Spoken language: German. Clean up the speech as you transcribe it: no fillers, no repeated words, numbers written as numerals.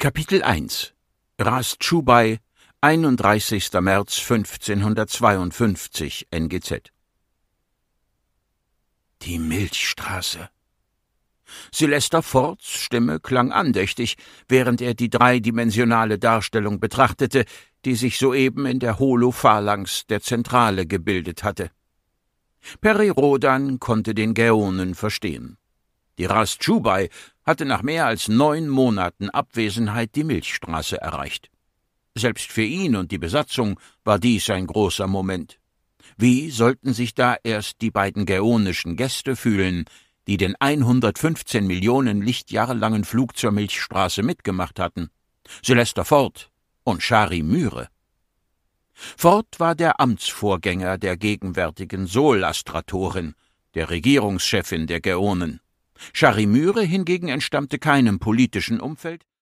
Kapitel 1 Ras Chubai, 31. März 1552 NGZ. Die Milchstraße. Sylvester Fords Stimme klang andächtig, während er die dreidimensionale Darstellung betrachtete, die sich soeben in der Holophalanx der Zentrale gebildet hatte. Peri Rodan konnte den Gäonen verstehen. Die Ras Chubai hatte nach mehr als 9 Monaten Abwesenheit die Milchstraße erreicht. Selbst für ihn und die Besatzung war dies ein großer Moment. Wie sollten sich da erst die beiden gäonischen Gäste fühlen, die den 115 Millionen Lichtjahre langen Flug zur Milchstraße mitgemacht hatten? Sylvester Ford und Shari Myre. Ford war der Amtsvorgänger der gegenwärtigen Sol-Astratorin, der Regierungschefin der Gäonen. Shari Myre hingegen entstammte keinem politischen Umfeld,